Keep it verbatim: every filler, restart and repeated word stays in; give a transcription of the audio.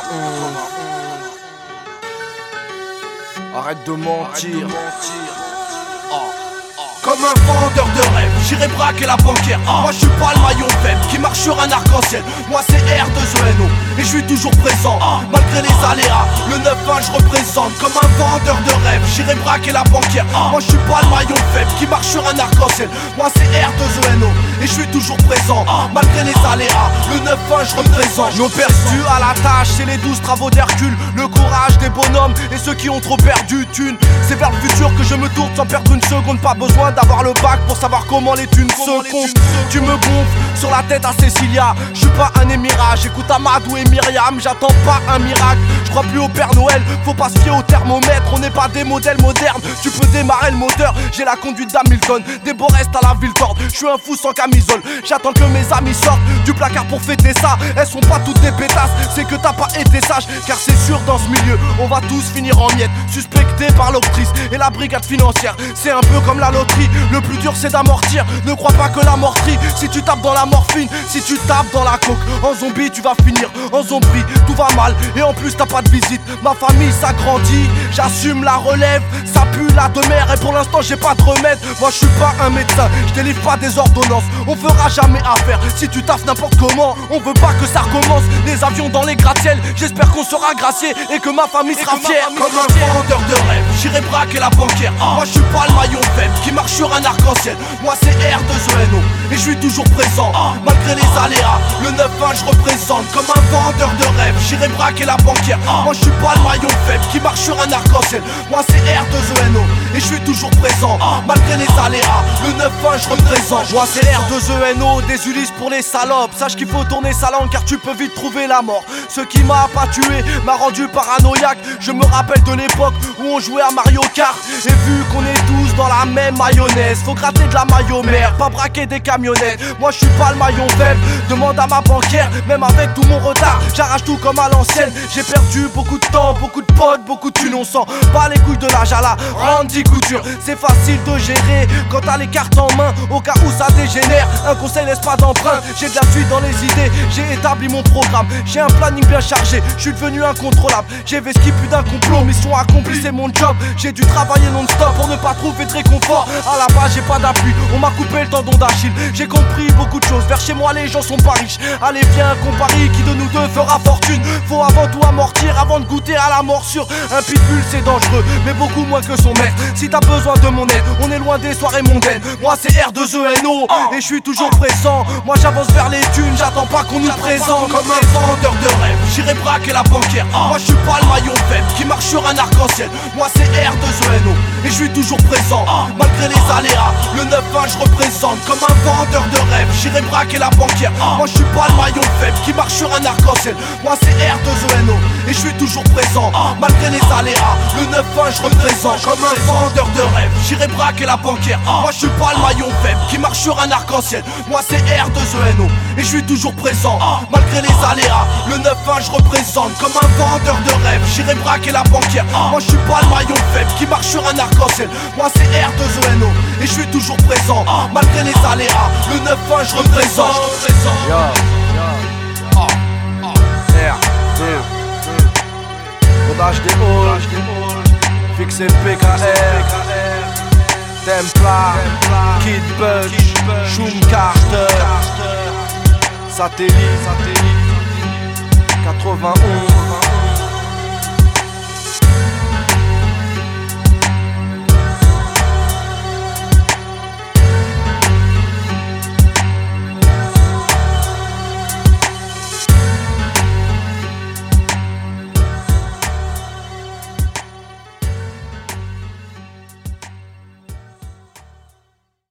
Arrête de mentir. Oh. Comme un vendeur de rêve, j'irai braquer la banquière. ah. Moi je suis pas le maillon faible qui marche sur un arc-en-ciel. Moi c'est R deux E N O et je suis toujours présent ah. Malgré les aléas, le neuf un je représente. Comme un vendeur de rêve, j'irai braquer la banquière. ah. Moi je suis pas le maillon faible qui marche sur un arc-en-ciel. Moi c'est R deux E N O et je suis toujours présent ah. Malgré les aléas, le neuf un je représente. Nos perdus à la tâche, c'est les douze travaux d'Hercule. Le courage des bonhommes et ceux qui ont trop perdu thunes. C'est vers le futur que je me tourne sans perdre une seconde. Pas besoin d'avoir le bac pour savoir comment les thunes comment se comptent. Tu me gonfles sur la tête à Cécilia. Je suis pas un émirat, j'écoute Amadou et Myriam. J'attends pas un miracle, je crois plus au Père Noël. Faut pas se fier au thermomètre, on n'est pas des modèles modernes. Tu peux démarrer le moteur, j'ai la conduite d'Hamilton. Des beaux restes à la ville torte, je suis un fou sans camisole. J'attends que mes amis sortent du placard pour fêter ça. Elles sont pas toutes des pétasses, c'est que t'as pas été sage. Car c'est sûr dans ce milieu, on va tous finir en miettes. Suspectés par l'octrice et la brigade financière. C'est un peu comme la loterie, le plus dur c'est d'amortir. Ne crois pas que la morterie, si tu tapes dans la morphine, si tu tapes dans la coke, en zombie tu vas finir en zombie. Tout va mal et en plus t'as pas de visite. Ma famille s'agrandit, j'assume la relève. Ça pue la demeure et pour l'instant j'ai pas de remède. Moi je suis pas un médecin, je délivre pas des ordonnances. On fera jamais affaire si tu taffes n'importe comment. On veut pas que ça recommence, les avions dans les gratte-ciel. J'espère qu'on sera gracié et que ma famille sera fière. Comme un vendeur de rêve, j'irai braquer la banquière ah. Moi je suis pas le maillon faible qui marche sur un arc-en-ciel. Moi c'est R deux E N O et je suis toujours présent ah. Malgré les aléas, le neuf un je représente. Comme un vendeur de rêve, j'irai braquer la banquière ah. Moi je suis pas le maillon faible qui marche sur un arc-en-ciel. Moi c'est R deux E N O et je suis toujours présent ah. Malgré les aléas, le neuf un je représente. Moi c'est R deux E N O, des Ulysses pour les salopes. Sache qu'il faut tourner sa langue car tu peux vite trouver la mort. Ce qui m'a pas tué m'a rendu paranoïaque. Je me rappelle de l'époque où on jouait à Mario Kart. Et vu qu'on est tous dans la même mayonnaise, faut gratter de la maillot mère, pas braquer des camionnettes. Moi je suis pas le maillon faible, demande à ma banquière. Même avec tout mon retard, j'arrache tout comme à l'ancienne. J'ai perdu beaucoup de temps, beaucoup de potes, beaucoup de thunes. On sent pas les couilles de la Jala, Randy Couture. C'est facile de gérer quand t'as les cartes en main, au cas où ça dégénère. Un conseil laisse pas d'emprunt, j'ai de la suite dans les idées. J'ai établi mon programme, j'ai un planning bien chargé. Je suis devenu incontrôlable, j'ai vesqué plus d'un complot. Mission accomplie, c'est mon job. J'ai dû travailler non-stop pour ne pas trouver de réconfort. À la base j'ai pas d'appui, on m'a coupé le tendon d'Achille. J'ai compris beaucoup de choses, vers chez moi les gens sont pas riches. Allez viens qu'on parie, qui de nous deux fera fortune. Faut avant tout amortir, avant de goûter à la morsure. Un pitbull c'est dangereux, mais beaucoup moins que son maître. Si t'as besoin de mon aide, on est loin des soirées mondaines. Moi c'est R deux E N O et je suis toujours présent. Moi j'avance vers les thunes, j'attends pas qu'on nous présente. Comme un vendeur de rêve, j'irai braquer la banquière ah. Moi je suis pas le maillon faible qui marche sur un arc-en-ciel. Moi c'est R deux E N O et je suis toujours présent ah. Malgré les aléas, le neuf un je représente. Comme un vendeur de rêve, j'irai braquer la banquière ah. Moi je suis pas le maillon faible qui marche sur un arc-en-ciel. Moi c'est R deux E N O et je suis toujours présent ah. Malgré les aléas, le neuf un je représente. Comme un vendeur de rêve, j'irai braquer la banquière ah. Moi je suis pas le maillon faible qui marche sur un arc-en-ciel. Moi c'est R deux E N O et je suis toujours présent ah. Malgré les aléas, le neuf un je représente. Comme un vendeur de rêve, j'irai braquer la banquière ah. Moi je suis pas le maillon faible qui marche sur un arc-en-ciel. Moi c'est R deux E N O et je suis toujours présent ah. Malgré les aléas, le neuf un je représente. Yo, yo, oh, oh. R deux Rodage des halls, fixé P K R, Templar, Kid Bug, Shum Carter, Satellite quatre-vingt-onze.